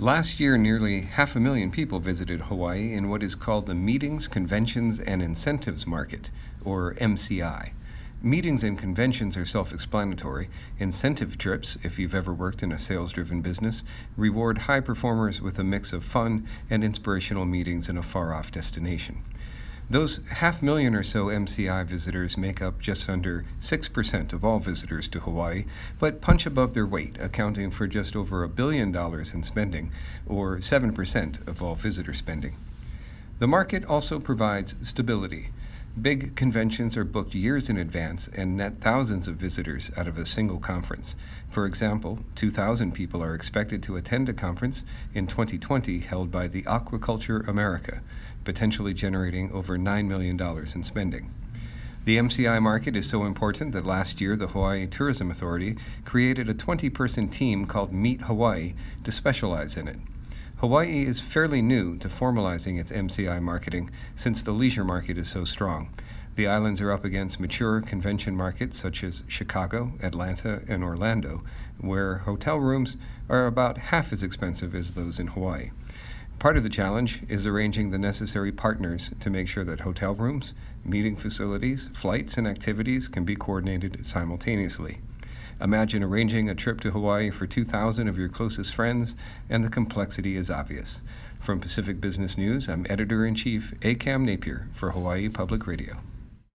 Last year, nearly 500,000 people visited Hawaii in what is called the Meetings, Conventions, and Incentives Market, or MCI. Meetings and conventions are self-explanatory. Incentive trips, if you've ever worked in a sales-driven business, reward high performers with a mix of fun and inspirational meetings in a far-off destination. Those 500,000 or so MCI visitors make up just under 6% of all visitors to Hawaii, but punch above their weight, accounting for just over $1 billion in spending, or 7% of all visitor spending. The market also provides stability. Big conventions are booked years in advance and net thousands of visitors out of a single conference. For example, 2,000 people are expected to attend a conference in 2020 held by the Aquaculture America, potentially generating over $9 million in spending. The MCI market is so important that last year the Hawaii Tourism Authority created a 20-person team called Meet Hawaii to specialize in it. Hawaii is fairly new to formalizing its MCI marketing since the leisure market is so strong. The islands are up against mature convention markets such as Chicago, Atlanta, and Orlando, where hotel rooms are about half as expensive as those in Hawaii. Part of the challenge is arranging the necessary partners to make sure that hotel rooms, meeting facilities, flights, and activities can be coordinated simultaneously. Imagine arranging a trip to Hawaii for 2,000 of your closest friends, and the complexity is obvious. From Pacific Business News, I'm Editor-in-Chief A. Cam Napier for Hawaii Public Radio.